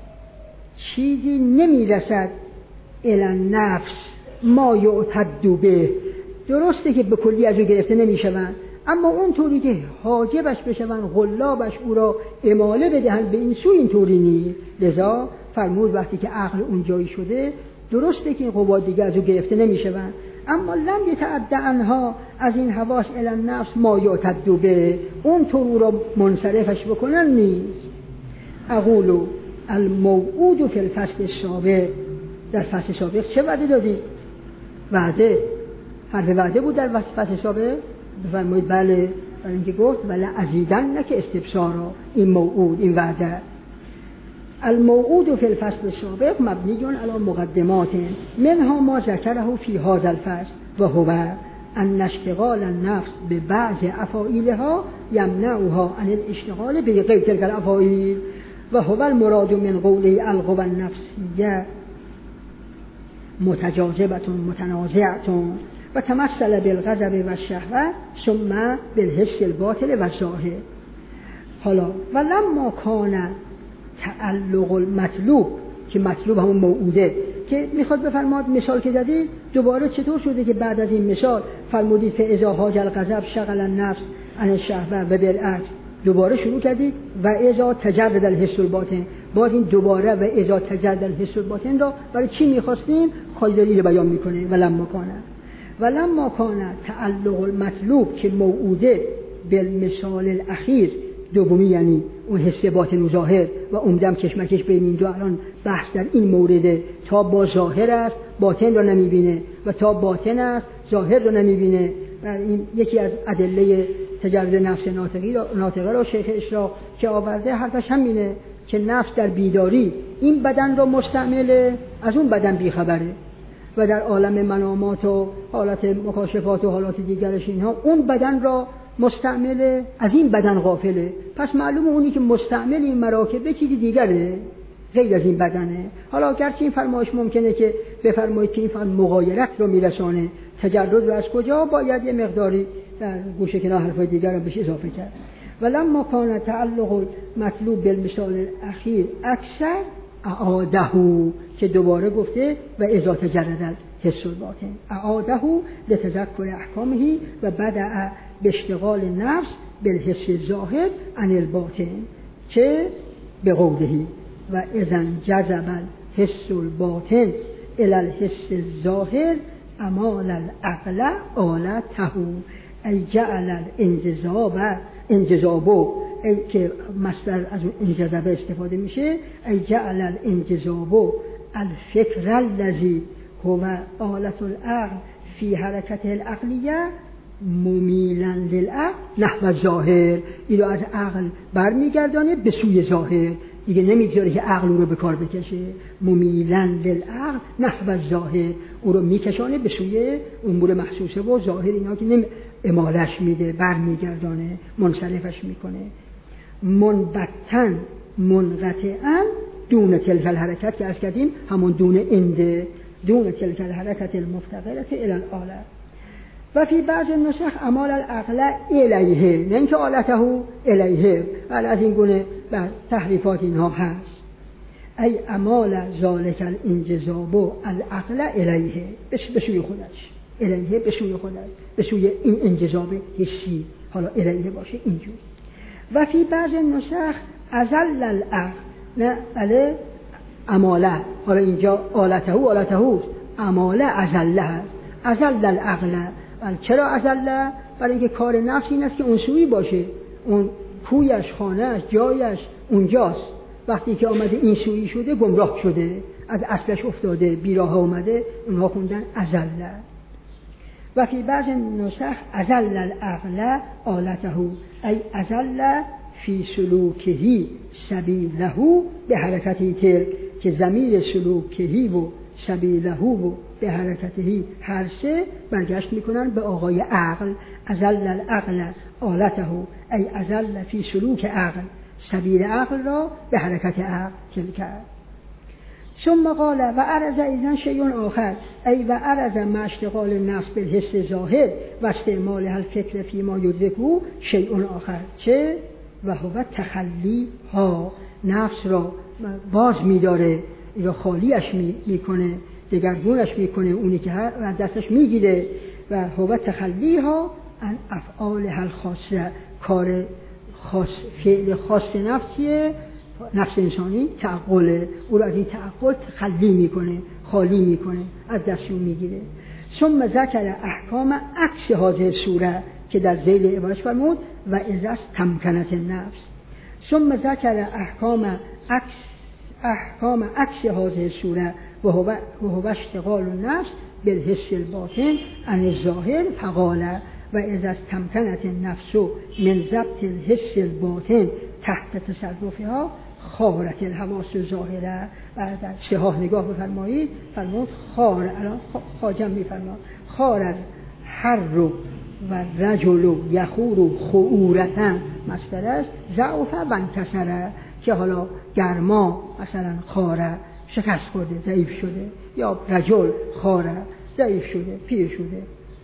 چیزی نمیرسد الی النفس ما یعتد به، درسته که به کلی از او گرفته نمیشوند، اما اون طوری که حاجبش بشوند، غلابش او را اماله بدهند به این سو، این طوری نیست. لذا فرمود وقتی که عقل اون جایی شده، درسته که این قوا دیگه از او گرفته نمیشوند، اما لم یتعدى عنها، از این حواس الی النفس ما یعتد به، اون طور او را منصرفش بکنن نیست. اقول الموعود فی الفصل السابق، در فصل سابق چه وعده دادیم؟ وعده، حرف وعده بود در فصل سابق. بفرمایید بله، برای اینکه گفت ولی ازیدنک استبصارا، این موعود، این وعده. الموعود فی الفصل السابق مبنی علی مقدمات منها ما ذکره فی هذا الفصل و هو ان اشتغال النفس به بعض افاعیلها یمنعها عن الاشتغال به غیر تلک الافاعیل و هو المراد من قوله القوى النفسیه متجاذبه متنازعه و تمثل بالغضب و الشهوه ثم بالحس الباطل و الظاهر. حالا ولما کان تعلق المطلوب، که مطلوب همون موعوده، که میخواد بفرماد مثال که زدید دوباره چطور شده که بعد از این مثال فرمودید فاذا هاج الغضب شغل النفس عن الشهوه و بالعکس دوباره شروع کردید و اذا تجرد الحس الباطن، باز این دوباره و اذا تجرد الحس الباطن را برای چی میخواستیم؟ خواهی دلیل بیان میکنه. ولما کان ولما کان تعلق المطلوب که موعوده بالمثال الاخیر، دومی یعنی اون حس باطن و ظاهر، و عمدم کشمکش بین این دو الان بحث در این مورده، تا با ظاهر است باطن را نمیبینه و تا باطن است ظاهر را نمیبینه. و این یکی از ادله تجرد نفس ناطقی را ناطقه را شیخ اشراق که آورده، حرفش همینه که نفس در بیداری این بدن را مستعمله، از اون بدن بیخبره، و در عالم منامات و حالت مکاشفات و حالات دیگرش اینها اون بدن را مستعمله، از این بدن غافله. پس معلومه اونی که مستعمل این مراکب چیزی دیگره غیر از این بدنه. حالا گرچه این فرمایش ممکنه که بفرمایید که این فقط مغایرت رو میرسانه، تجرد رو از کجا باید یه مقداری در گوشه کنار حرفای دیگر رو بهش اضافه کرد. ولما کان تعلق مطلوب بالمثال الاخیر اکثر اعاده، که دوباره گفته و اذا تجرد حس الباطن اعاده لتذکر احکامه و بدأ به اشتغال نفس بالحس الظاهر عن الباطن، که به قوله و اذن جذب الحس الباطن الى الحس الظاهر امال العقل آلته ای جعل الانجذاب انجذابو ای که مصدر از انجذاب استفاده میشه ای جعل الانجذابو الفکر الذی هو آلت العقل فی حرکت العقلیه ممیلا للعقل نحو الظاهر. اینو از عقل برمیگردانه به سوی ظاهر، دیگه نمیذاره که عقل رو به کار بکشه. ممیلا للعقل نحو الظاهر، اون رو میکشانه به سوی امور محسوسه و ظاهر، اینا که نمی امالش میده، برمیگردانه، منصرفش میکنه. منبتن منقطعا دون تلک الحرکت که عرض کردیم همون دون انده، دون تلک الحرکت المفتقرة الى الآلة. و فی بعض نسخ امال العقل الیه، نه اینکه آلته الیه، ولی از این گونه بر تحریفات اینها هست. ای امال ذالک الانجذاب العقل الیه، به سوی خودش، الیه به سوی خودش، به سوی این انجذاب حسی، حالا الیه باشه اینجور. و فی بعض نسخ ازل العقل، نه بله اماله، حالا اینجا آلته آلته اماله ازله هست، ازل العقل. چرا ازله؟ برای اینکه کار نفس این است که اون سوی باشه، اون کویش، خانهش، جایش اونجاست. وقتی که آمده این سوی شده گمراه شده، از اصلش افتاده، بیراه آمده، اونها خوندن ازله. و فی بعض نسخ ازل العقل آلته ای ازل فی سلوکهی سبیله به حرکتی تلک، که ضمیر سلوکهی و سبیله و به حرکتهی هر سه برگشت میکنن به آقای عقل. ازل العقل آلته ای ازل فی سلوک عقل، سبیل عقل را به حرکت عقل تلک. ثم قال و عرض ایزن شیء آخر ای و عرض ما اشتغال النفس بالحس ظاهر و استعمال الفکر فی ما یدرکه شیء آخر، چه؟ و هو تخلی ها، نفس را باز میداره، یا خالیش میکنه، دگرگونش میکنه، اونی که دستش میگیره. و هو تخلی ها ان افعال الخاصه، کار خاص، فعل خاص نفسیه، نفس انسانی تعقله، او را از این تعقل تخلی میکنه، خالی میکنه، از دستش میگیره. ثم ذکر احکام عکس هذه سوره که در ذیل عبارش فرمود و اذا استمکنت النفس. ثم ذکر احکام عکس احکام عکس هذه سوره و هو و هو اشتغال النفس بالحس الباطن عن الظاهر فقال و اذا استمکنت النفس من ضبط الحس الباطن تحت تصرفها خارت الحواس الظاهره. و در صحاح نگاه بفرمایید، فرمود خار، الان خاجم میفرماد خار حر و رجل یخور خعورتا مصدرش ضعف و انکسره، که حالا گرما مثلا خاره شکست خورده، ضعیف شده، یا رجل خاره ضعیف شده، پیر شده.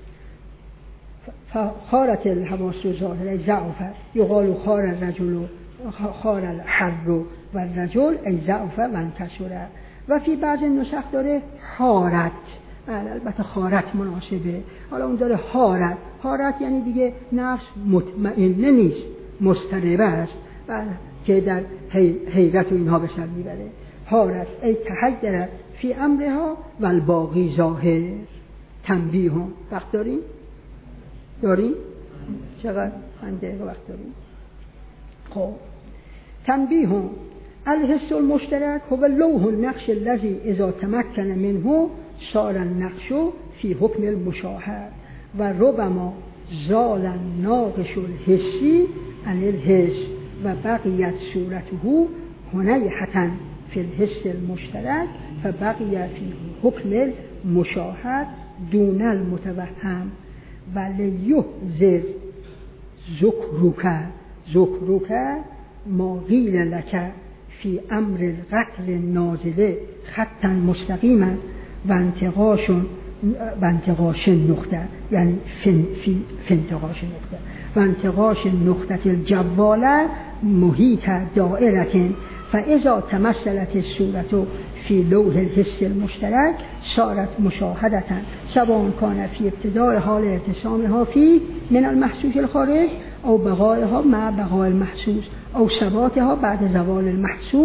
خارت الحواس الظاهره ضعف، یقال خار الرجل خار الحر و الرجل ای ضعف و انکسره. و فی بعض نسخ داره حارت، البته حارت مناسبه، حالا اون داره حارت. حارت یعنی دیگه نفس مطمئنه نیست، مضطربه است که در حیرت و اینها به سر میبره. حارت ای تحیر فی امرها و الباقی ظاهر. تنبیه هم وقت داریم؟ داریم؟ چقدر؟ پنج دقیقه وقت داریم. خب تنبیه هم الحس المشترک هو لوح النقش الذي اذا تمکن منه صار النقش فی حکم المشاهد و ربما زال الناقش الحسی عن الحس و بقیت صورته هنیحة فی الحس المشترک فبقی فی حکم المشاهد دون المتوهم و لیحذر ذکرک ذکرک ما قیل لک فی امر القتل النازل خطا مستقیما و انتقاش و انتقاش نقطه، یعنی فی فی انتقاش نقطه و انتقاش نقطه الجواله محیط دائره فاذا تمثلت الصورة فی لوح الحس المشترک صارت مشاهدة سواء كان في ابتداء حال ارتسامها فيه من المحسوس الخارج او بقائها مع بقاء المحسوس او ثباتها بعد زوال المحسوس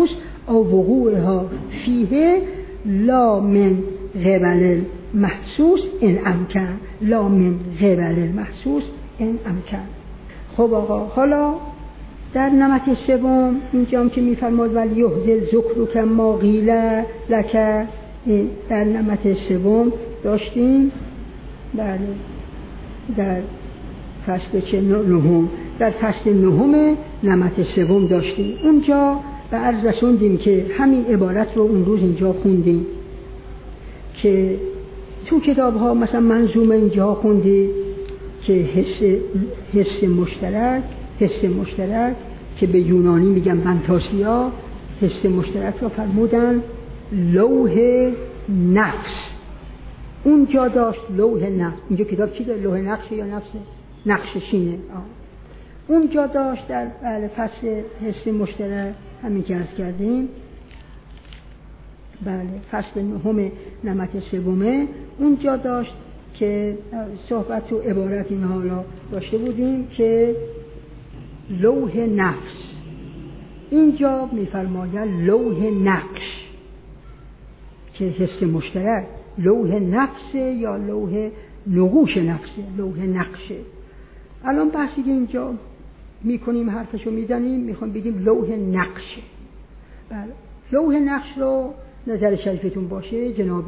او وقوعها فیه لا من قبل محسوس ان امکن، لا من قبل محسوس ان امکن. خب آقا، حالا در نمط سوم اینجا هم که میفرماد ولی یحزل ذکر که ما قیل لک، در نمط سوم داشتیم بله در فصل چه نهم، در فصل نهم نمط سوم داشتیم. اونجا به عرض رسوندیم که همین عبارت رو اون روز اینجا خوندیم که تو کتاب ها مثلا منظومه اینجا خوندید که حس حس مشترک حس مشترک که به یونانی میگن بنتاسیا، حس مشترک را فرمودن لوح نفس. اونجا داشت لوح نفس. اینجا کتاب چی داره؟ لوح نقش یا نفسه؟ نقش شینه. آه. اونجا داشت در فصل حس مشترک همین که عرض کردیم، بله فصل نهم نمط سومه، اونجا داشت که صحبت و عبارت اینها را داشته بودیم که لوح نفس. اینجا میفرماید لوح نقش که حس مشترک، لوح نفس یا لوح نقوش نفسه، لوح نقشه. الان بحثی که اینجا میکنیم حرفشو میزنیم، میخوام بگیم لوح نقشه. بله لوح نقش رو نظر شریفتون باشه جناب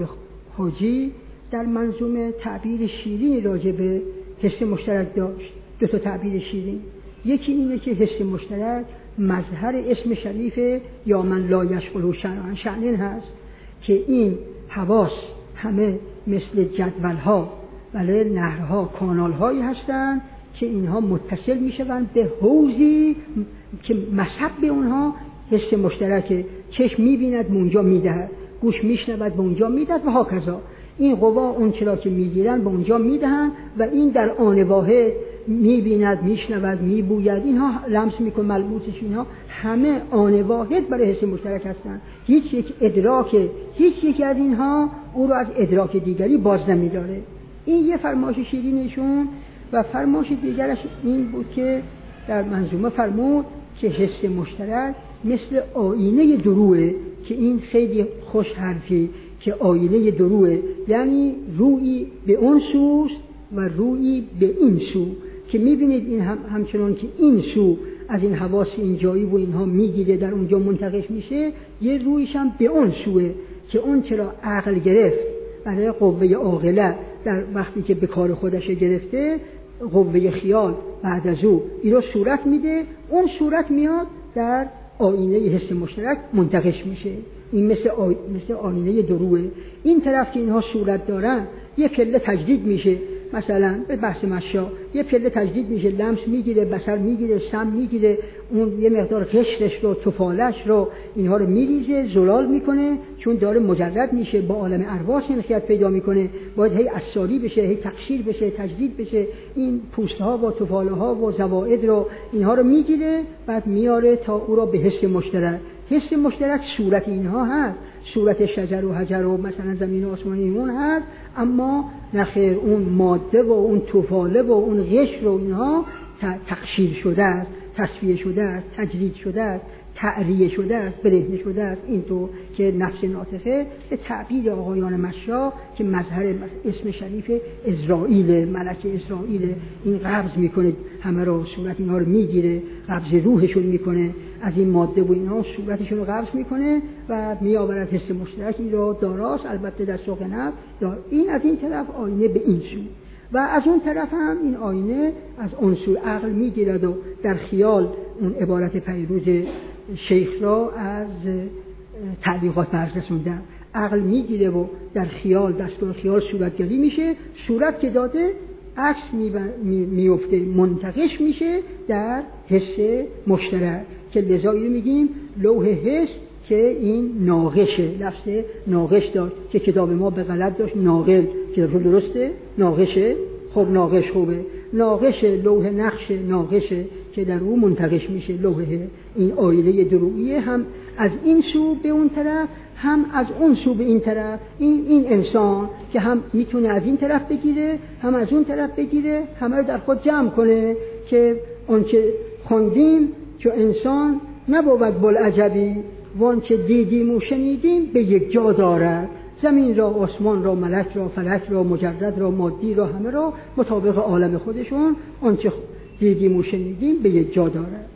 حاجی در منظومه تعبیر شیرین راجع به حس مشترک داشت. دو تا تعبیر شیرین، یکی اینه که حس مشترک مظهر اسم شریف یا من لا یشغل شأن شأن هست که این حواس همه مثل جدول‌ها بله نهرها کانال‌هایی هستند که اینها متصل میشوند به حوضی که مصب به اونها حس مشترکه. چشم میبیند به اونجا میدهد، گوش میشنود به اونجا میدهد و هاکذا. این قوا اون چرا که میگیرن به اونجا میدهن و این در آن واحد میبیند، میشنود، میبوید، اینها لمس میکن، ملموسش، اینها همه آن واحد برای حس مشترک هستند. هیچ یک ادراک هیچ یک از اینها او رو از ادراک دیگری باز نمیداره. این یه فرمایش شیرینشون. و فرمایش دیگرش این بود که در منظومه فرمود که حس مشترک مثل آینه دروه، که این خیلی خوش حرفی که آینه دروه یعنی رویی به اون سوست و رویی به این سو، که میبینید این هم همچنان که این سو از این حواس اینجایی و اینها میگیره در اونجا منتقش میشه، یه رویش هم به اون سوه که اون چرا عقل گرفت برای قوه عاقله در وقتی که به کار خودش گرفته، قوه خیال بعد از او این رو صورت میده، اون صورت میاد در آینه حس مشترک منتقش میشه. این مثل آی... مثل آینه دروه. این طرف که اینها صورت دارن یه پله تجدید میشه، مثلا به بحث مشا یه پله تجدید میشه، لمس میگیره، بصر میگیره، سم میگیره، اون یه مقدار قشرش رو، تفالش رو، اینها رو میریزه، زلال میکنه، چون داره مجرد میشه، با عالم ارواح سنخیت پیدا میکنه، باید هی اثاری بشه، هی تقشیر بشه، تجدید بشه. این پوسته ها و تفاله ها و زوائد رو اینها رو میگیره، بعد میاره تا او را به حس مشترک. حس مشترک صورت اینها هست، صورت شجر و حجر و مثلا زمین و آسمان ایمون هست، اما نخیر اون ماده و اون تفاله و اون قشر و اینها تقشیر شده است، تصفیه شده است، تجدید شده است، تعریه شده است، برهنه شده است. این تو که نفس ناطقه به تعبیر آقایان مشا که مظهر اسم شریف اسرائیل، ملک اسرائیل، این قبض میکنه همه رو، صورت اینها رو میگیره، قبض روحشون میکنه از این ماده و اینها، صورتشون رو قبض میکنه و میآورد حس مشترک این رو داراست، البته در سوق نفس دار. این از این طرف آینه به این سو و از اون طرف هم این آینه از اون سو عقل میگیرد و در خیال اون عبارت پیروز شیخ را از تعلیقات برز رسوندن، عقل میگیره و در خیال دستور خیال صورتگری میشه، صورت که داده عکس میفته، منتقش میشه در حس مشترک که لذایی میگیم لوح حس که این ناقشه، لفظ ناقش داشت که کتاب ما به غلط داشت ناقل، که درسته ناقشه. خب ناقش خوبه، ناقش لوح نقش ناقشه که در اون منتقش میشه لوحه. این آینه درویه هم از این سو به اون طرف، هم از اون سو به این طرف. این این انسان که هم میتونه از این طرف بگیره، هم از اون طرف بگیره، همه رو در خود جمع کنه که اون که خوندیم که انسان نبود بلعجبی وانچه دیدیم و شنیدیم به یک جا دارد. زمین را، آسمان را، ملک را، فلک را، مجرد را، مادی را، همه را مطابق عالم خودشون آنچه دیدیم و شنیدیم به یک جا دارد.